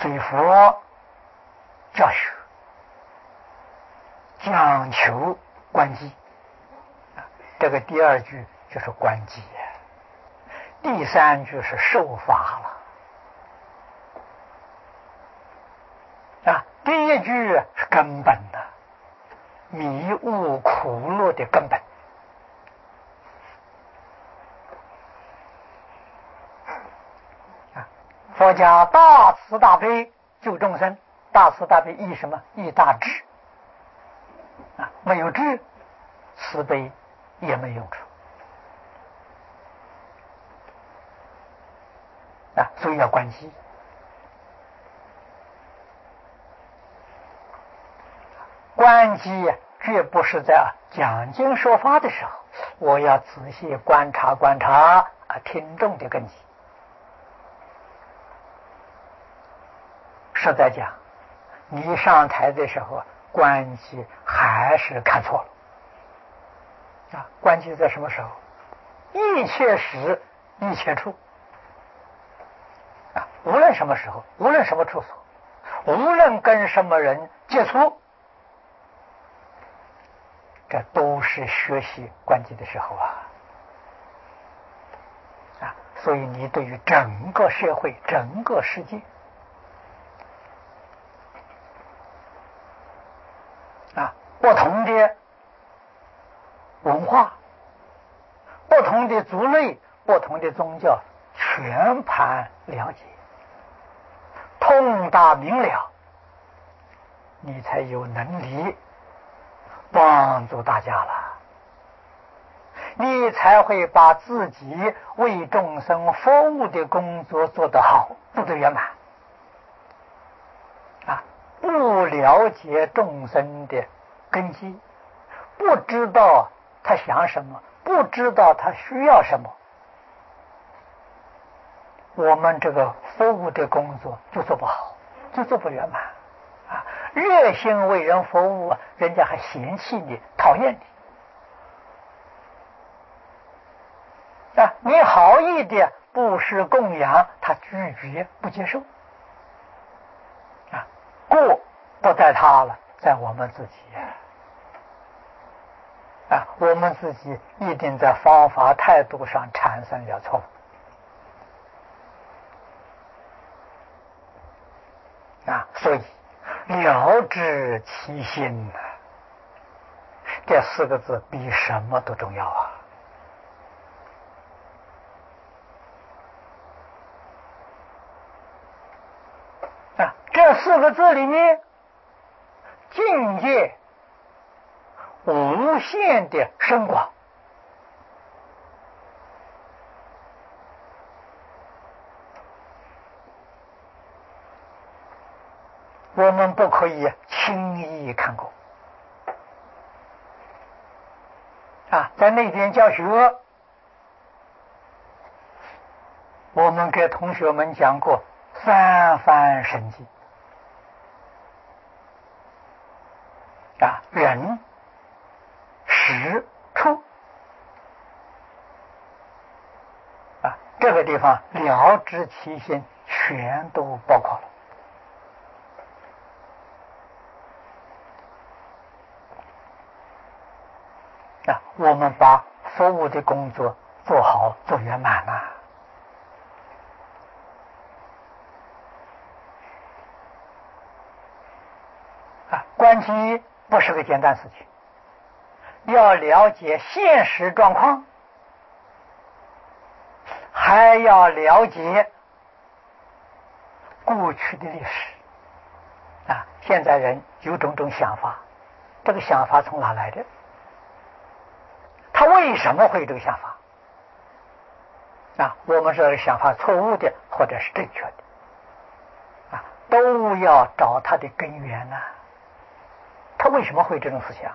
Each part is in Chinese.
所以佛教学讲求观机，这个第二句就是观机，第三句是受法了。第一句是根本的，迷悟苦乐的根本。佛家大慈大悲救众生，大慈大悲益什么？益大智。没有智，慈悲也没用处。所以要观机。观机绝不是在讲经说法的时候，我要仔细观察听众的根基。实在讲，你上台的时候观机还是看错了。观机在什么时候？一切时一切处。无论什么时候，无论什么处所，无论跟什么人接触，这都是学习观机的时候所以你对于整个社会、整个世界不同的文化、不同的族类、不同的宗教，全盘了解，通达明了，你才有能力帮助大家了，你才会把自己为众生服务的工作做得好，做得圆满。不了解众生的根基，不知道他想什么，不知道他需要什么，我们这个服务的工作就做不好，就做不圆满。热心为人服务，人家还嫌弃你、讨厌你。你好意的布施供养，他拒绝不接受。过不在他了，在我们自己。我们自己一定在方法态度上产生了错误。所以了知其心，这四个字比什么都重要这四个字里面，境界无限的深广。我们不可以轻易看过。在那边教学，我们给同学们讲过三番神迹。人、时、处，这个地方了知其心全都包括了。我们把服务的工作做好、做圆满观机不是个简单事情，要了解现实状况，还要了解过去的历史。现在人有种种想法，这个想法从哪来的？他为什么会有这个想法？我们这个想法错误的或者是正确的，都要找他的根源他为什么会这种思想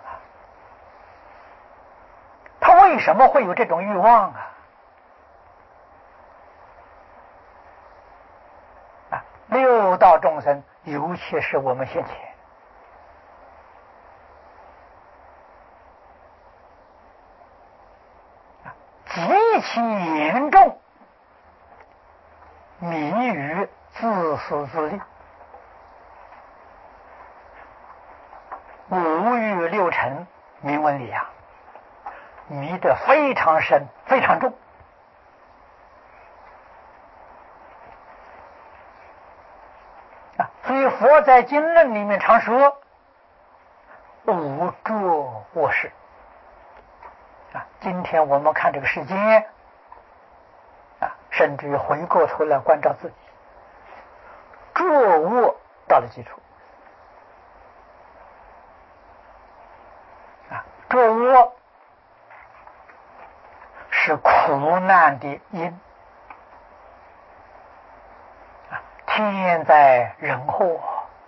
他为什么会有这种欲望六道众生，尤其是我们先前，极其严重迷于自私自利。 五欲六尘名闻利养，迷得非常深非常重。所以佛在经论里面常说无着卧事。今天我们看这个世间甚至于回过头来关照自己，着卧到了基础。着卧是苦难的因，天灾人祸，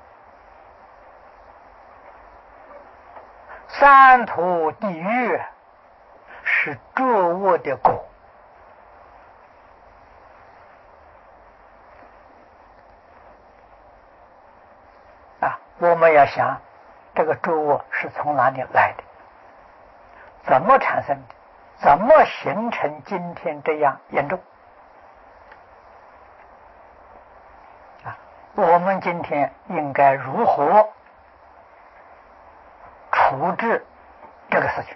三途地狱是着卧的果。我们要想这个着卧是从哪里来的，怎么产生的，怎么形成今天这样严重。我们今天应该如何处置这个事情？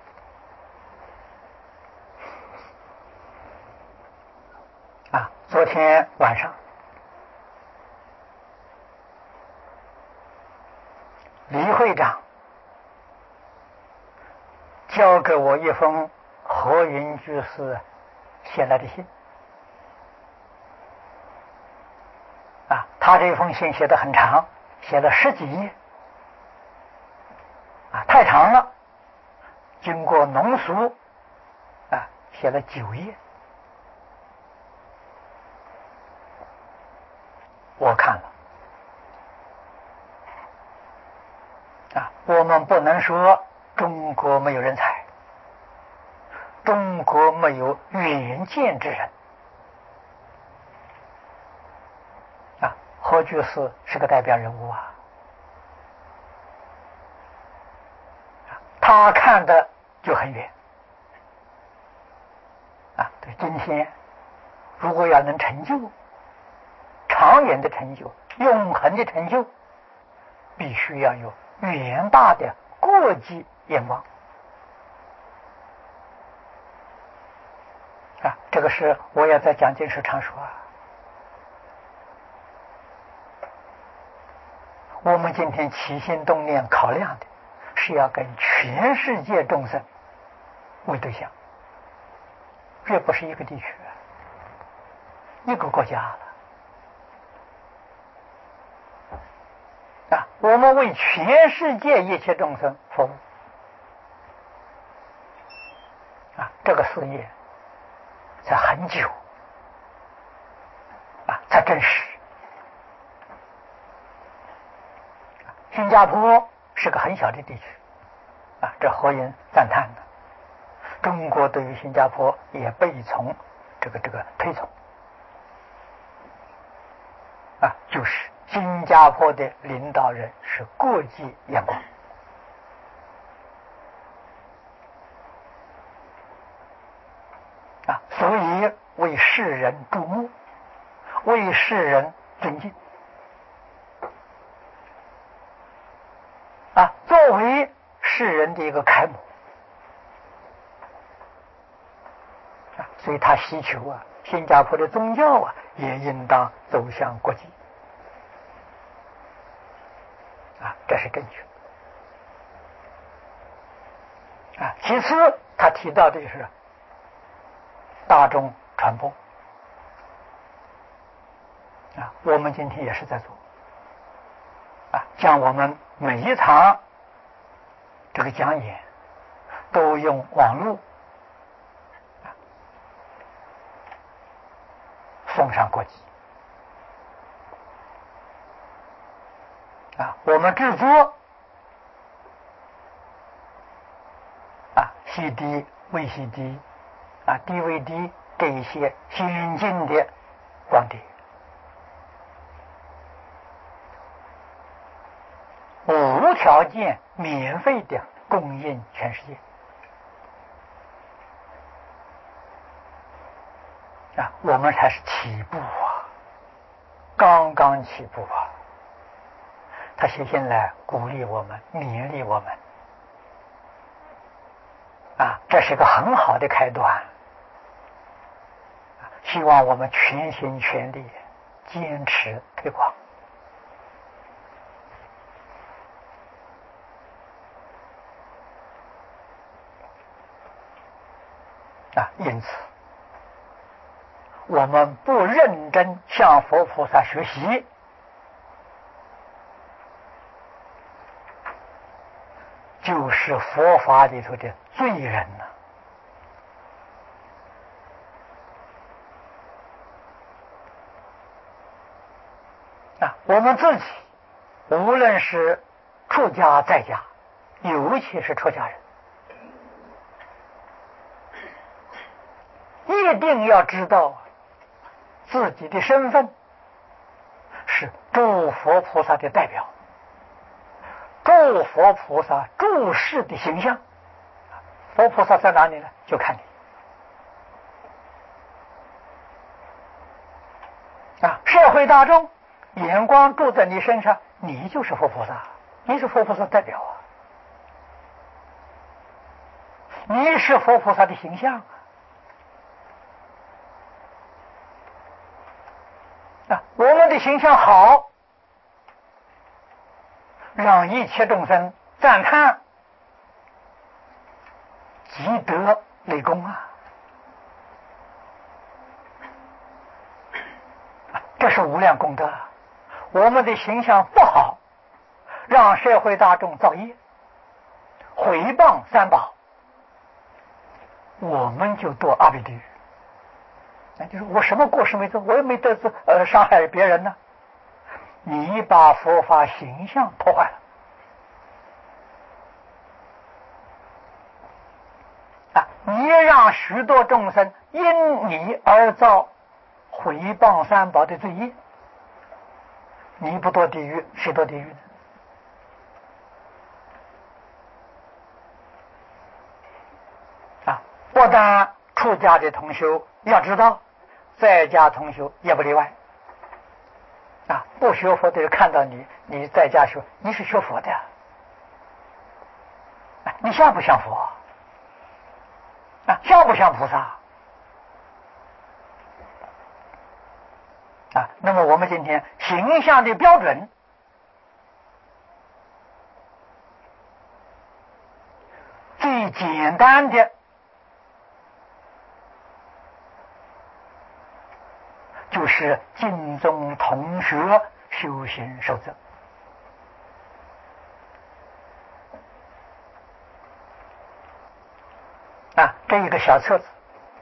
昨天晚上李会长交给我一封何云居士写来的信。他这封信写得很长，写了10几页，太长了，经过浓缩，写了9页。我看了，我们不能说中国没有人才，中国没有远见之人。何居士是个代表人物他看的就很远对，今天如果要能成就长远的成就、永恒的成就，必须要有远大的国际眼光这个是我也在讲经时常说我们今天起心动念考量的是要跟全世界众生为对象，这不是一个地区一个国家了我们为全世界一切众生服务这个事业才很久才真实。新加坡是个很小的地区这何人赞叹的。中国对于新加坡也被从这个推崇就是新加坡的领导人是国际眼光所以为世人注目，为世人尊敬作为世人的一个楷模所以他希求新加坡的宗教也应当走向国际这是正确其次他提到的是大众传播我们今天也是在做像我们每一场这个讲演都用网络送上国际我们制作CD、VCD、DVD 这一些先进的光碟，无条件免费的供应全世界我们才是起步刚刚起步他写信来鼓励我们，勉励我们。这是个很好的开端。希望我们全心全力坚持推广。因此我们不认真向佛菩萨学习，就是佛法里头的罪人呐。我们自己无论是出家在家，尤其是出家人，一定要知道自己的身份是诸佛菩萨的代表，诸佛菩萨注视的形象。佛菩萨在哪里呢？就看你社会大众眼光注在你身上，你就是佛菩萨，你是佛菩萨代表你是佛菩萨的形象我们的形象好，让一切众生赞叹，积德累功这是无量功德。我们的形象不好，让社会大众造业，毁谤三宝，我们就堕阿鼻地狱。就是我什么过失没做，我又没得罪伤害别人呢？你把佛法形象破坏了你让许多众生因你而造毁谤三宝的罪业，你不堕地狱，谁堕地狱呢？不但出家的同修要知道，在家同修也不例外不学佛的人看到你在家学，你是学佛的你像不像佛像不像菩萨那么我们今天形象的标准，最简单的就是经中同学修行守则这一个小册子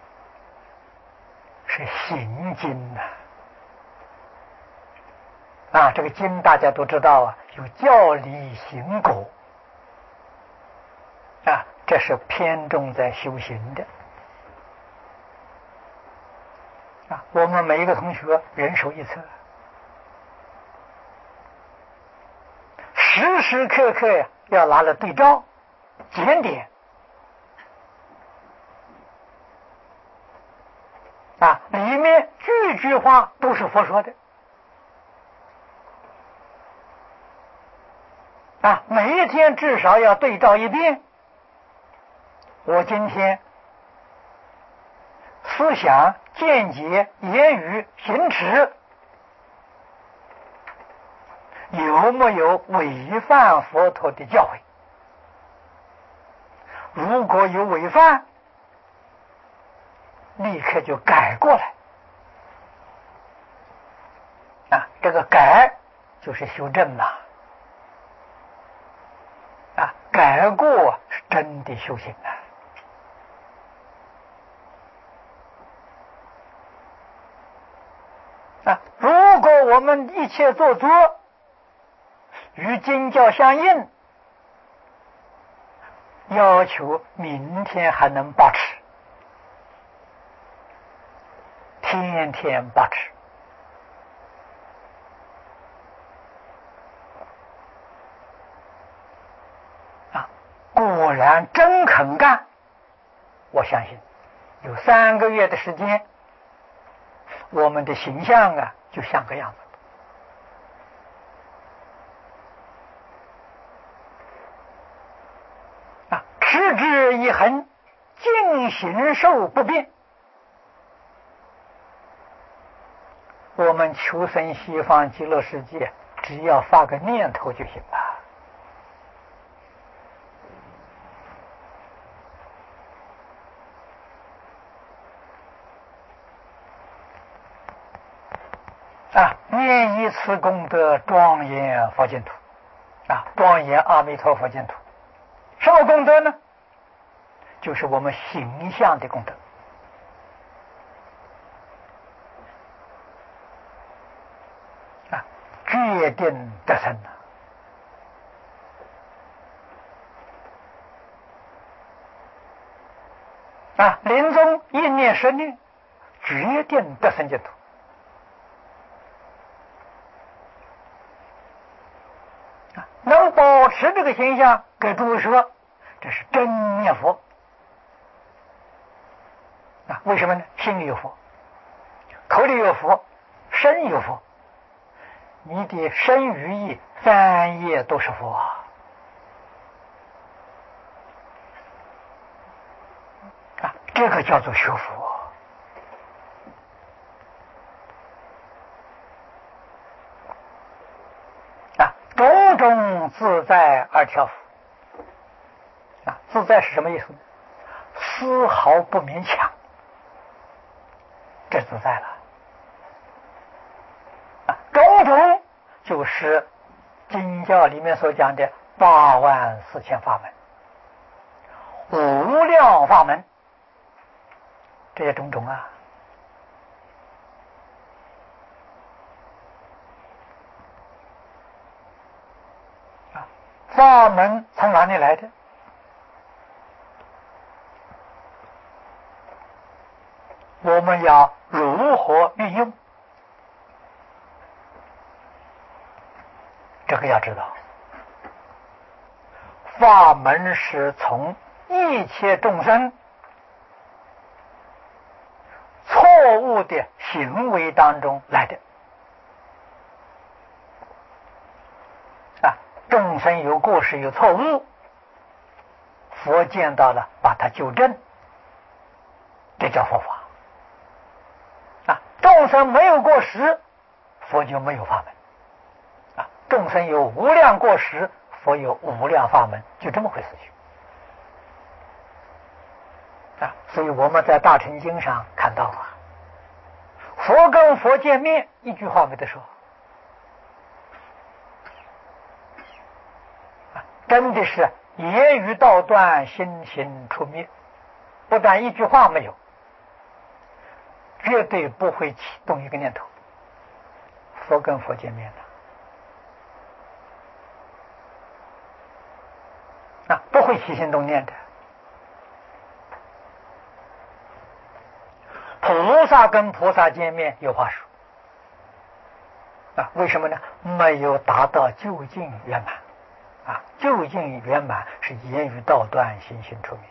是行经这个经大家都知道有教理行果这是偏重在修行的我们每一个同学人手一册，时时刻刻要拿来对照检点里面句句话都是佛说的每一天至少要对照一遍。我今天思想、见解、言语、行持有没有违反佛陀的教诲？如果有违反，立刻就改过来这个改就是修正改过是真的修行如果我们一切做作与经教相应，要求明天还能保持，天天保持果然真肯干，我相信有3个月的时间，我们的形象就像个样子志一恒，尽形寿不变。我们求生西方极乐世界，只要发个念头就行了。愿以此功德庄严佛净土，庄严阿弥陀佛净土。什么功德呢？就是我们形象的功德。决定得生临终一念10念，决定得生净土。能保持这个形象，给诸位说，这是真念佛。为什么呢？心里有佛，口里有佛，身有佛，你的身语意3业都是佛这个叫做学佛。种种自在而调伏自在是什么意思呢？丝毫不勉强，这自在了种种就是经教里面所讲的84000法门，无量法门，这些种种法门从哪里来的？我们要如何运用？这个要知道，法门是从一切众生错误的行为当中来的众生有过失有错误，佛见到了把它纠正，这叫佛法众生没有过失，佛就没有法门众生有无量过失，佛有无量法门，就这么回事情所以我们在大乘经上看到佛跟佛见面，一句话没得说真的是言语道断，心行出灭，不但一句话没有，绝对不会启动一个念头。佛跟佛见面不会起心动念的。菩萨跟菩萨见面有话说为什么呢？没有达到究竟圆满究竟圆满是言语道断，心行出灭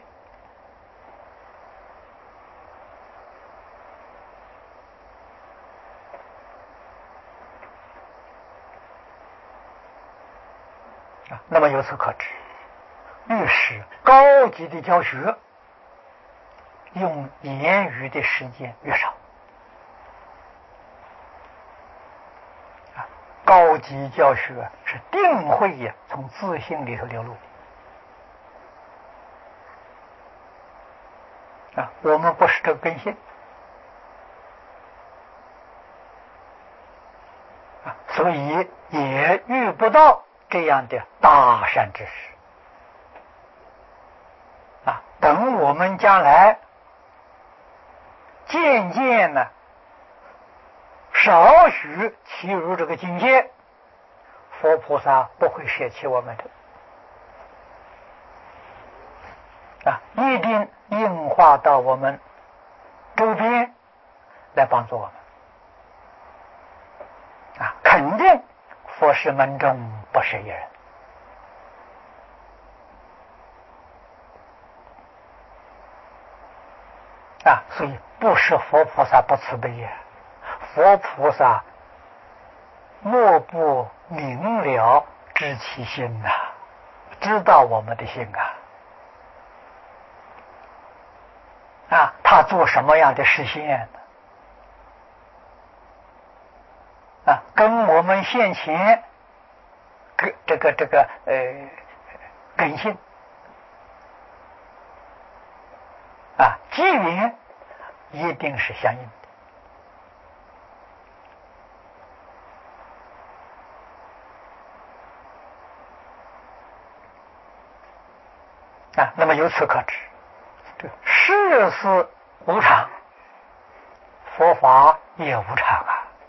那么由此可知，越是高级的教学，用言语的时间越少高级教学是定会从自性里头流露的我们不是这个根性所以也遇不到这样的大善知识等我们将来渐渐少许起入这个境界，佛菩萨不会舍弃我们的一定应化到我们周边来帮助我们肯定佛是门中不是一人所以不是佛菩萨不慈悲佛菩萨莫不明了知其心知道我们的心他做什么样的实现呢？跟我们现前根性机缘一定是相应的那么由此可知，世事无常，佛法也无常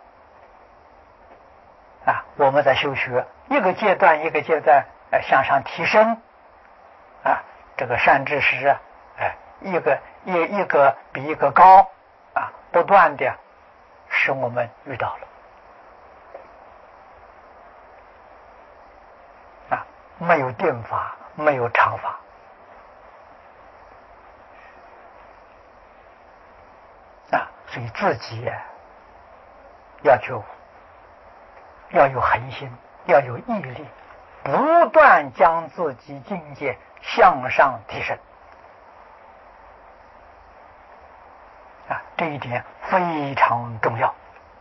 我们在修学，一个阶段一个阶段向上提升这个善知识一个比一个高不断的使我们遇到了没有定法，没有常法所以自己要觉悟，要有恒心，要有毅力，不断将自己境界向上提升这一点非常重要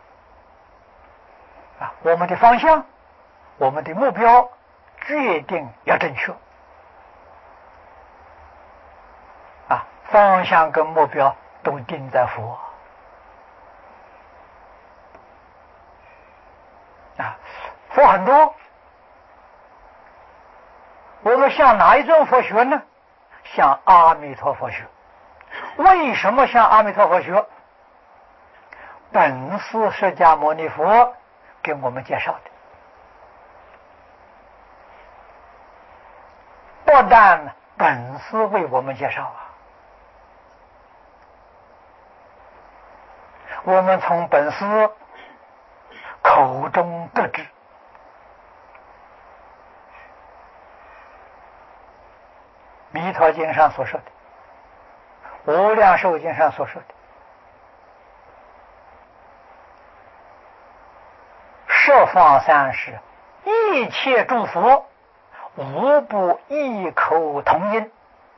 我们的方向，我们的目标决定要正确方向跟目标都定在佛佛很多，我们向哪一种佛学呢？向阿弥陀佛学。为什么向阿弥陀佛学？本师释迦牟尼佛给我们介绍的，不但本师为我们介绍我们从本师口中得知，弥陀经上所说的，无量寿经上所说的，十方三世一切诸佛无不异口同音，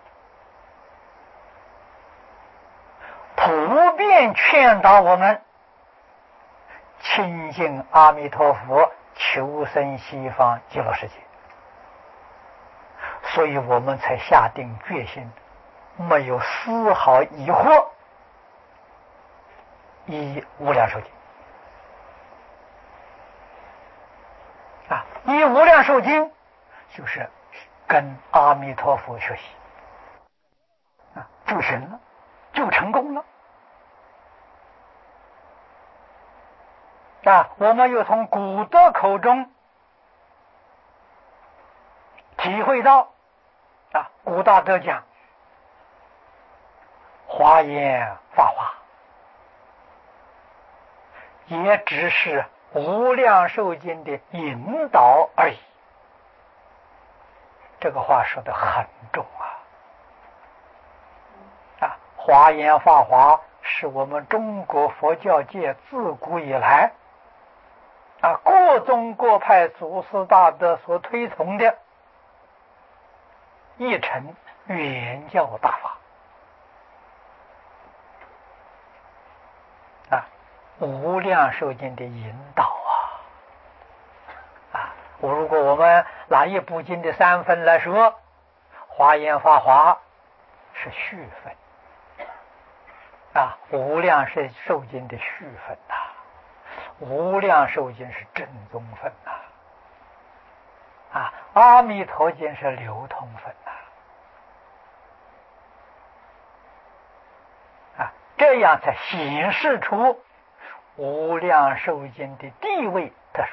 普遍劝导我们亲近阿弥陀佛，求生西方极乐世界。所以我们才下定决心，没有丝毫疑惑，依无量寿经依无量寿经就是跟阿弥陀佛学习就行了，就成功了我们又从古德口中体会到古大德讲华严法华也只是无量寿经的引导而已，这个话说得很重华严法华是我们中国佛教界自古以来各宗各派祖师大德所推崇的一乘圆教大法无量寿经的引导如果我们拿一部经的三分来说，华严法华是序分无量寿经的序分无量寿经是正宗分阿弥陀经是流通分这样才显示出无量寿经的地位特殊，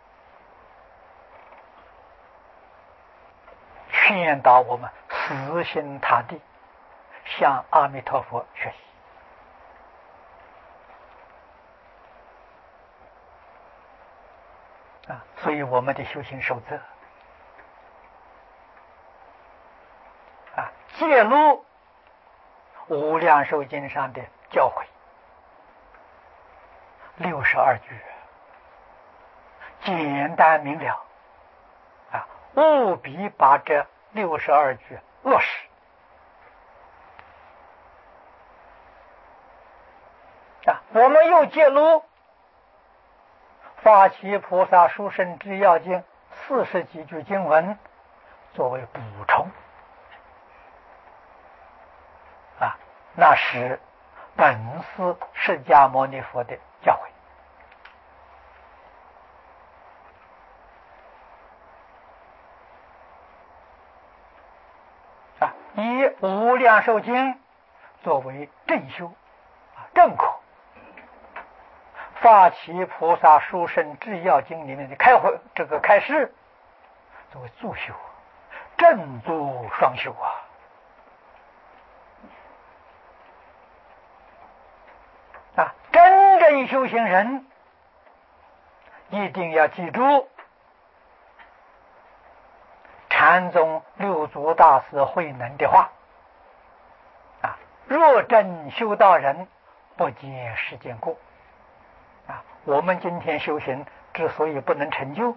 劝导我们死心塌地向阿弥陀佛学习所以我们的修行守则揭露无量寿经上的教诲62句，简单明了务必把这62句落实我们又揭露发起菩萨殊胜之要经40几句经文作为补充那是本师释迦牟尼佛的教诲以无量寿经作为正修正果，发起菩萨殊胜智要经里面的开示作为助修，正助双修真正修行人一定要记住禅宗六祖大师慧能的话若真修道人，不见世间过我们今天修行之所以不能成就，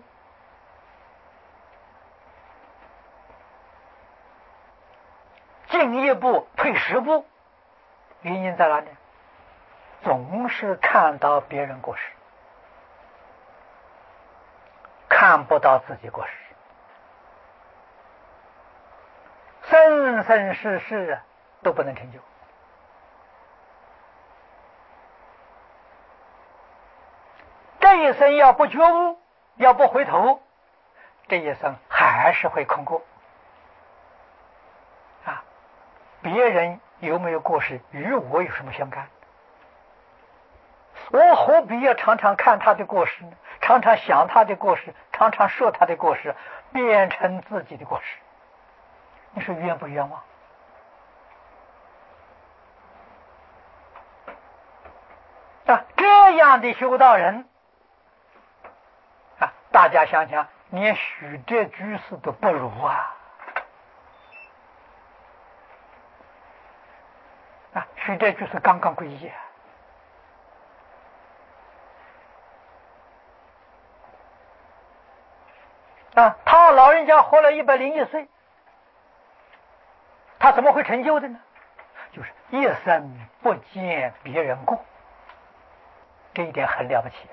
进一步退10步，原因在哪里？总是看到别人过失，看不到自己过失，生生世世都不能成就。这一生要不觉悟，要不回头，这一生还是会空过别人有没有过失与我有什么相干？我何必要常常看他的过失呢？常常想他的过失，常常说他的过失，变成自己的过失，你说冤不冤枉？这样的修道人大家想想，连许这居士都不如许这居士刚刚皈依他老人家活了101岁，他怎么会成就的呢？就是一生不见别人过，这一点很了不起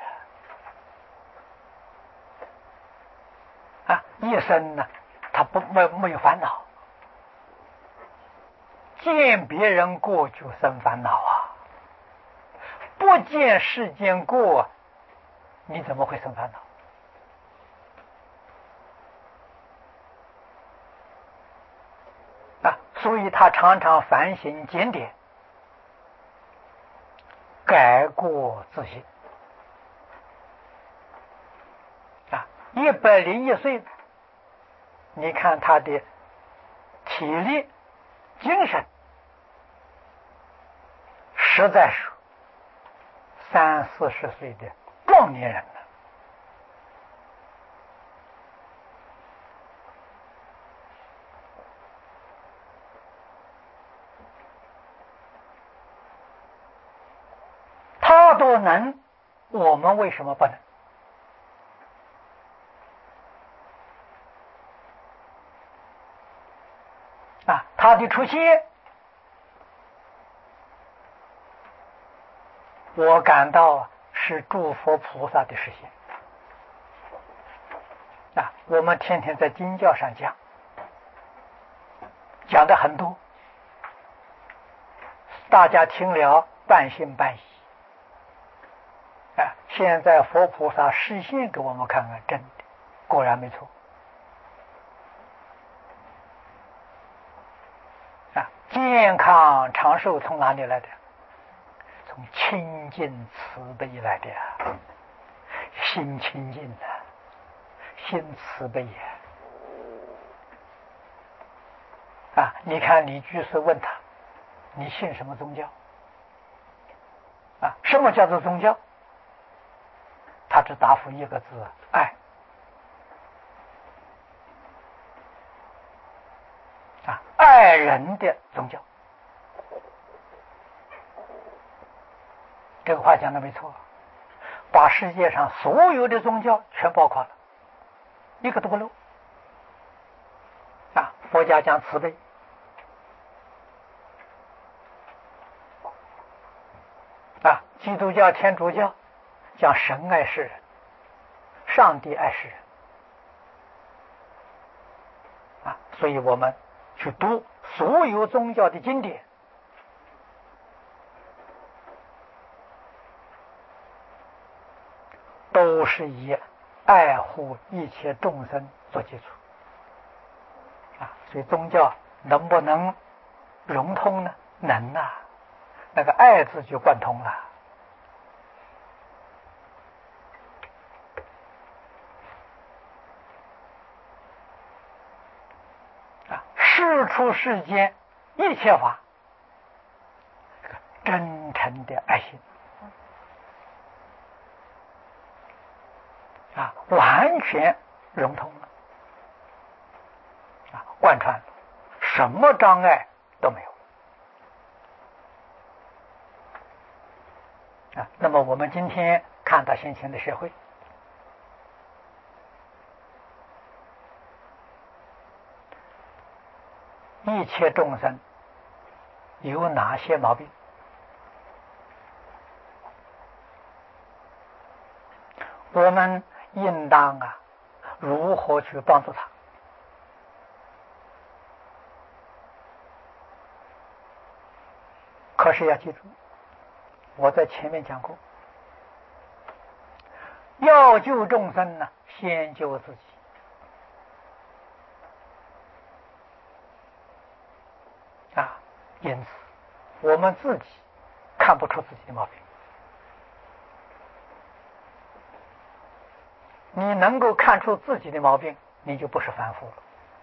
一生呢，他没有烦恼，见别人过就生烦恼不见世间过，你怎么会生烦恼？所以他常常反省检点，改过自新101岁，你看他的体力精神实在是30、40岁的壮年人了他都能，我们为什么不能？他的出现，我感到是诸佛菩萨的实现我们天天在经教上讲的很多，大家听了半信半疑现在佛菩萨示现给我们看看，真的果然没错健康长寿从哪里来的？从清净慈悲来的心清净心慈悲你看李居士问他，你信什么宗教什么叫做宗教？他只答复一个字：爱爱人的宗教。这个话讲的没错，把世界上所有的宗教全包括了，一个都不漏佛家讲慈悲基督教、天主教讲神爱世人，上帝爱世人所以我们去读所有宗教的经典，都是以爱护一切众生做基础所以宗教能不能融通呢？能那个爱字就贯通了事出世间一切法，真诚的爱心完全融通了贯穿了，什么障碍都没有那么我们今天看到现前的社会，一切众生有哪些毛病？我们应当如何去帮助他？可是要记住，我在前面讲过，要救众生先救自己因此我们自己看不出自己的毛病。你能够看出自己的毛病，你就不是凡夫了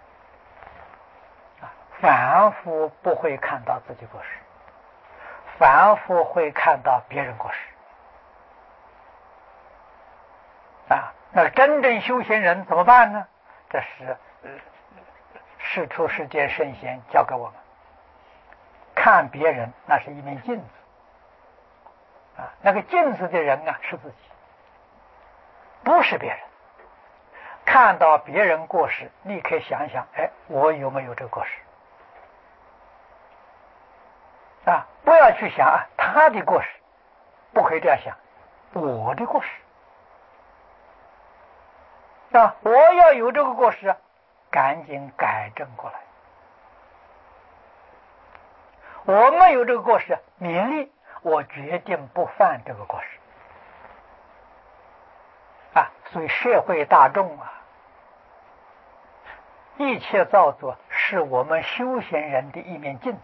凡夫不会看到自己过失，凡夫会看到别人过失那真正修行人怎么办呢？这是世出世间圣贤教给我们，看别人那是一面镜子那个镜子的人是自己，不是别人。看到别人过失，立刻想一想，我有没有这个过失不要去想他的过失，不可以这样想，我的过失我要有这个过失赶紧改正过来。我没有这个过失，勉励我决定不犯这个过失所以社会大众一切造作是我们修行人的一面镜子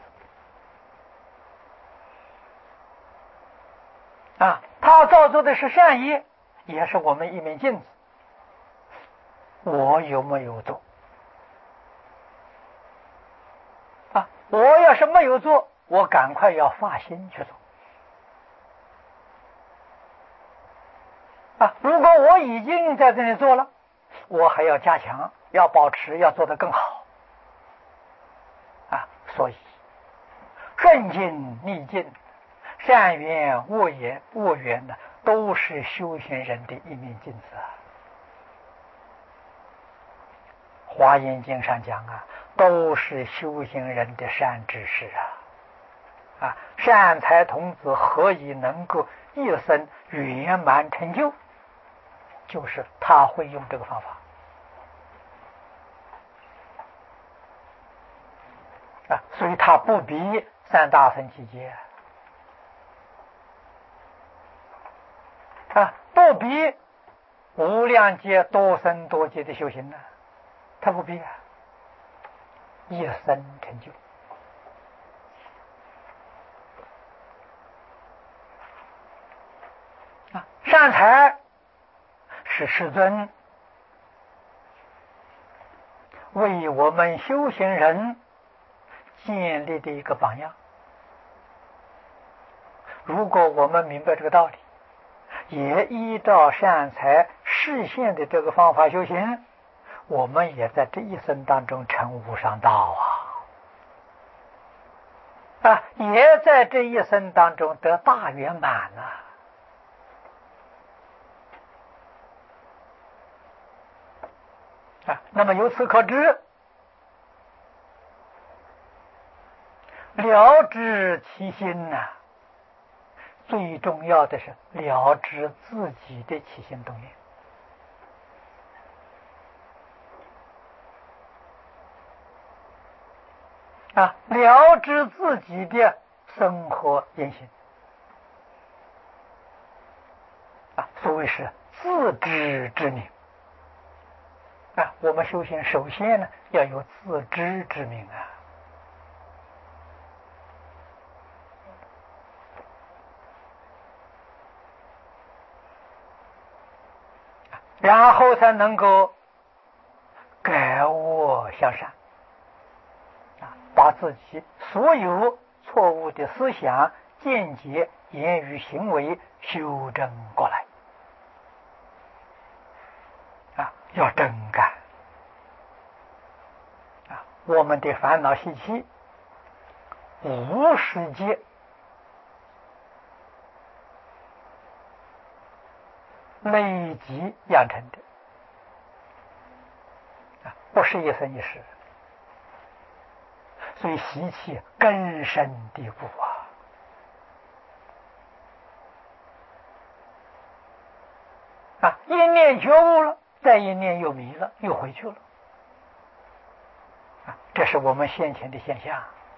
他造作的是善业，也是我们一面镜子，我有没有做我要是没有做，我赶快要发心去做如果我已经在这里做了，我还要加强，要保持，要做得更好所以顺境逆境，善缘恶缘都是修行人的一面镜子华严经上讲都是修行人的善知识善财童子何以能够一生圆满成就？就是他会用这个方法所以他不比三大乘七劫不比无量劫多生多劫的修行他不必一生成就善财是世尊为我们修行人建立的一个榜样。如果我们明白这个道理，也依照善财示现的这个方法修行，我们也在这一生当中成无上道也在这一生当中得大圆满那么由此可知，了知其心最重要的是了知自己的起心动念。了知自己的生活言行，所谓是自知之明。我们修行首先呢要有自知之明然后才能够改恶向善，把自己所有错误的思想、见解、言语、行为修正过来。要真干我们的烦恼习气无始劫累积养成的，不是一生一世，所以习气根深蒂固一念觉悟了，再一念又迷了，又回去了这是我们先前的现象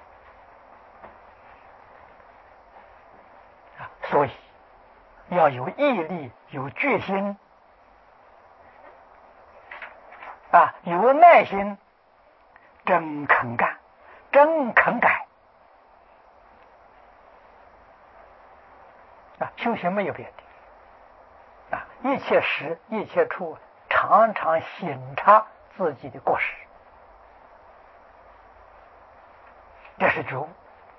所以要有毅力，有决心有耐心，真肯干，真肯改修行没有别的一切时一切处常常省察自己的过失，这是觉悟，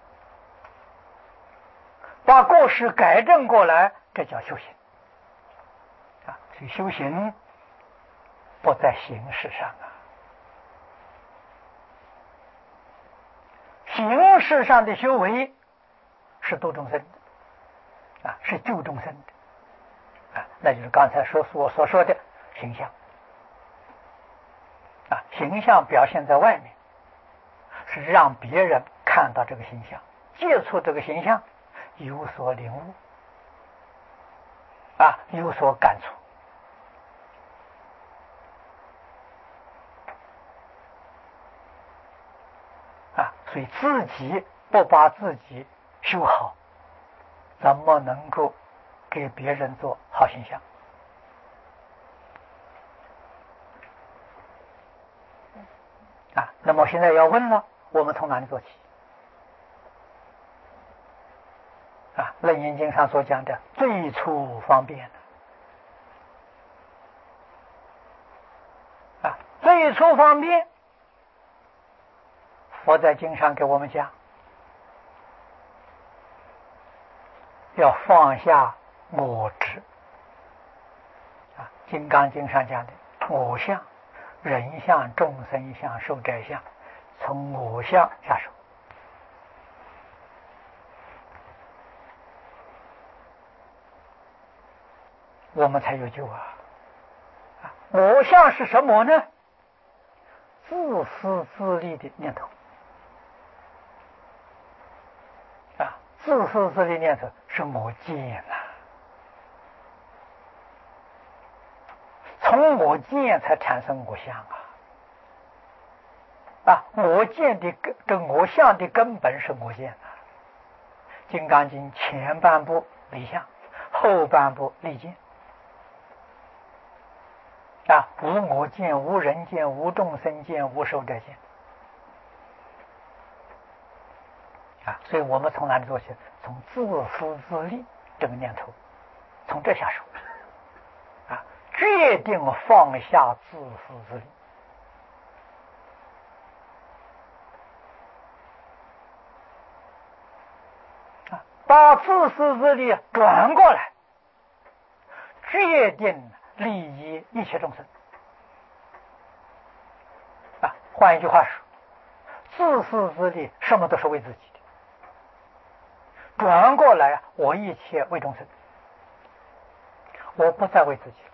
把过失改正过来，这叫修行所以修行不在形式上形式上的修为是度众生的是救众生的那就是刚才我所说的形象形象表现在外面，是让别人看到这个形象，接触这个形象，有所领悟有所感触所以自己不把自己修好，怎么能够给别人做好形象那么现在要问了，我们从哪里做起楞严经上所讲的最初方便最初方便，佛在经上给我们讲，要放下我执金刚经上讲的我相、人相、众生相、寿者相，从我相下手我们才有救我相是什么呢？自私自利的念头自私自利念头是我见从我见才产生我相我见的这我相的根本是我见金刚经前半部离相，后半部立见无我见，无人见，无众生见，无寿者见所以我们从哪里做起？从自私自利这个念头，从这下手决定放下自私自利把自私自利转过来，决定利益一切众生换一句话说，自私自利什么都是为自己的，转过来我一切为众生，我不再为自己了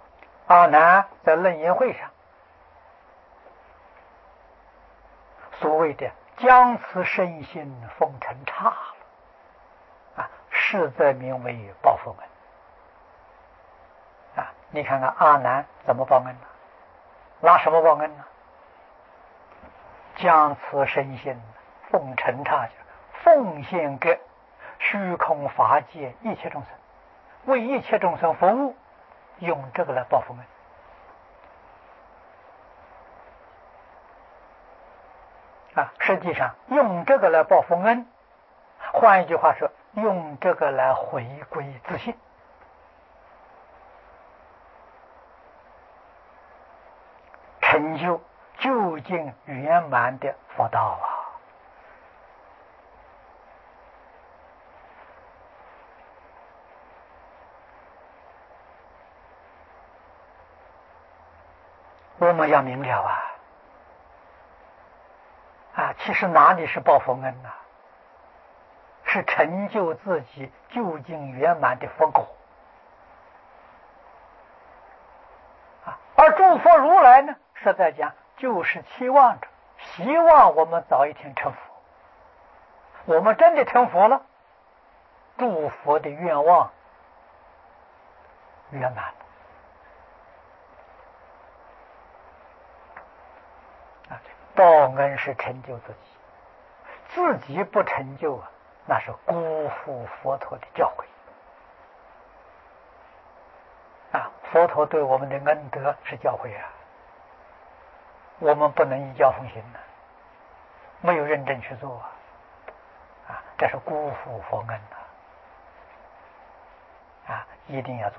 阿难在楞严会上所谓的将此身心奉成刹了，是则名为报佛恩。你看看阿难怎么报恩呢？拿什么报恩呢？将此身心奉成刹，奉献给虚空法界一切众生，为一切众生服务，用这个来报佛恩。实际上用这个来报佛恩，换一句话说，用这个来回归自信。成就究竟圆满的佛道啊！我们要明了其实哪里是报佛恩呢？是成就自己究竟圆满的佛果。而诸佛如来呢，实在讲就是期望着，希望我们早一天成佛。我们真的成佛了，诸佛的愿望圆满了。报恩是成就自己，自己不成就那是辜负佛陀的教诲。佛陀对我们的恩德是教诲我们不能依教奉行没有认真去做这是辜负佛恩一定要做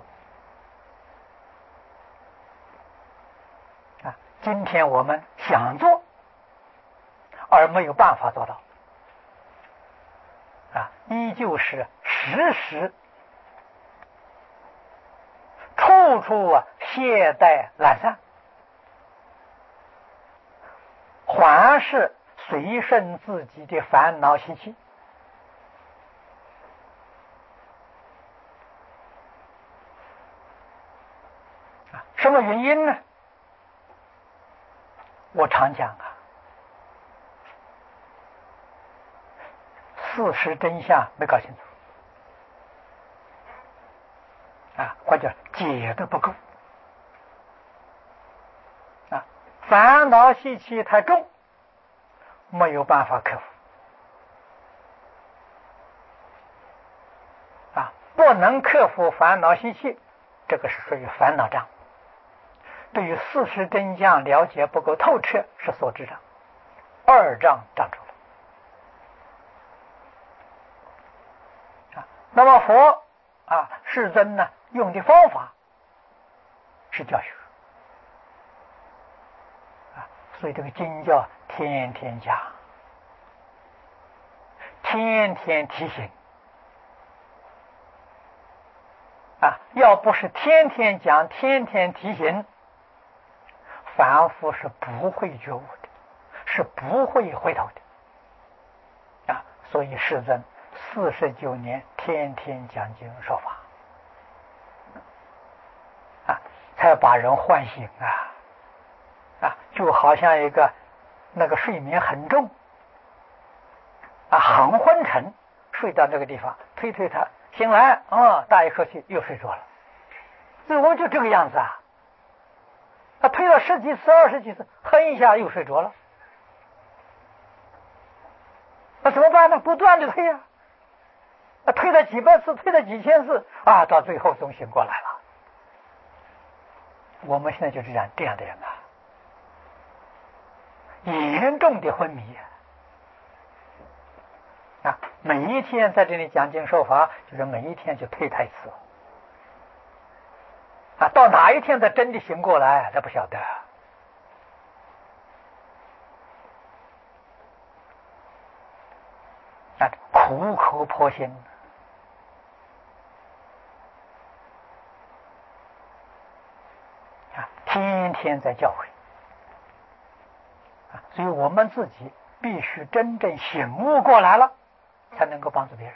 今天我们想做而没有办法做到依旧是时时处处懈怠懒散，还是随顺自己的烦恼习气。什么原因呢？我常讲事实真相没搞清楚或者解得不够烦恼习气太重，没有办法克服不能克服烦恼习气，这个是属于烦恼障。对于事实真相了解不够透彻，是所知障，二障障住了那么佛世尊呢用的方法是教学所以这个经教天天讲，天天提醒要不是天天讲天天提醒，凡夫是不会觉悟的，是不会回头的所以世尊49年天天讲经说法才把人唤醒就好像一个那个睡眠很重很昏沉，睡到这个地方推他醒来大一口气又睡着了。所以我们就这个样子推了10几次20几次，哼一下又睡着了。那怎么办呢？不断的推推了几百次，推了几千次到最后总醒过来了。我们现在就是这样的人严重的昏迷每一天在这里讲经受法，就是每一天就推他一次到哪一天他真的醒过来，他不晓得苦口婆心天天在教诲所以我们自己必须真正醒悟过来了，才能够帮助别人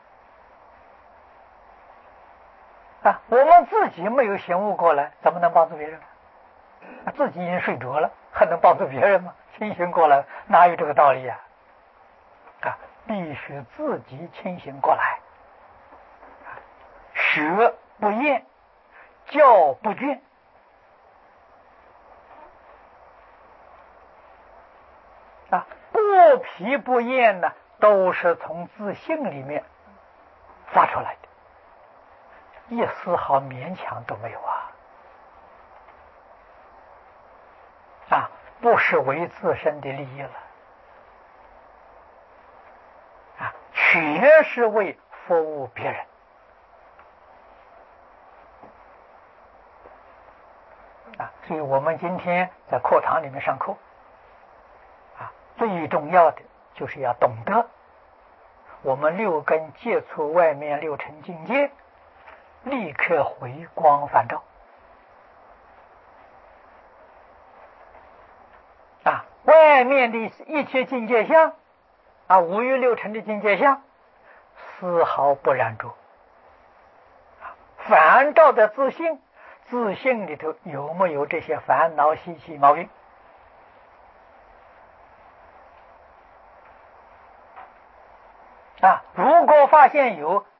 我们自己没有醒悟过来，怎么能帮助别人自己已经睡着了，还能帮助别人吗？ 清醒过来，哪有这个道理呀？必须自己清醒过来，学不厌，教不倦。不疲不厌呢，都是从自信里面发出来的，一丝毫勉强都没有不是为自身的利益了全是为服务别人所以我们今天在课堂里面上课最重要的就是要懂得我们六根接触外面六尘境界，立刻回光返照外面的一切境界相五欲六尘的境界相丝毫不染着反照的自信，自信里头有没有这些烦恼习气毛病如果发现有，